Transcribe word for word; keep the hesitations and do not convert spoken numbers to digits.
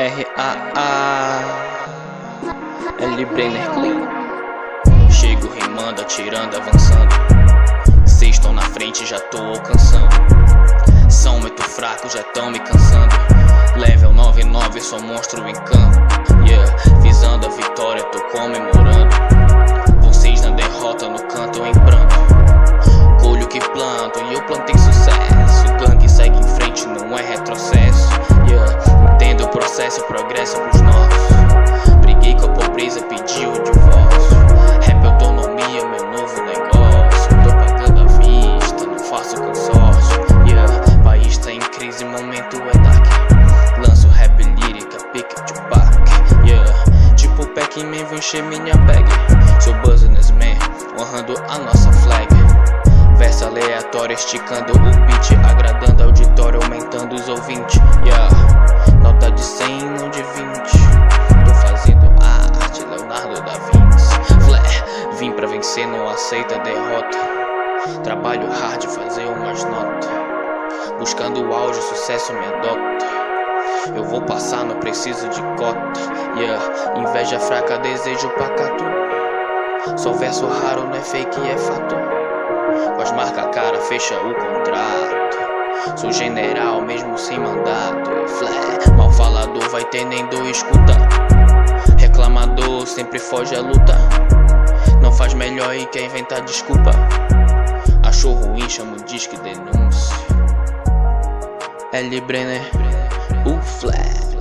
R A A L Brenner Clean. Chego rimando, atirando, avançando. Cês tão na frente, já tô alcançando. São muito fracos, já tão me cansando. Level nove nove, sou monstro em campo. Yeah, visando a vitória, tô comemorando. Vocês na derrota, no canto em pranto. Colho que planto e eu plantei sucesso. Gangue segue em frente, não é retrocesso. Yeah, entendo o processo, progresso pros nossos. Briguei com a pobreza, pedi o divórcio. Rap autonomia, meu novo negócio. Tô pagando à vista, não faço consórcio. Yeah, país tá em crise, momento é dark. Lanço rap lírica, pique Tupac. Yeah, tipo Pac-Man, vou encher minha bag. Sou businessman, honrando a nossa flag. Verso aleatório, esticando o beat, agradando auditório, aumentando os ouvintes. Yeah, nota de cem, não de vinte. Tô fazendo arte, Leonardo da Vinci. Flair, vim pra vencer, não aceita derrota. Trabalho hard, fazer umas notas. Buscando o auge, sucesso me adota. Eu vou passar, não preciso de cota. Yeah, inveja fraca, desejo pacato. Só verso raro, não é fake, é fato. Com as marcas cara, fecha o contrato. Sou general, mesmo sem mandato. Flair, mal falador, vai ter nem do escuta. Reclamador, sempre foge a luta. Não faz melhor e quer inventar desculpa. Achou ruim, chama o disque denúncia. L Brenner, o Flair.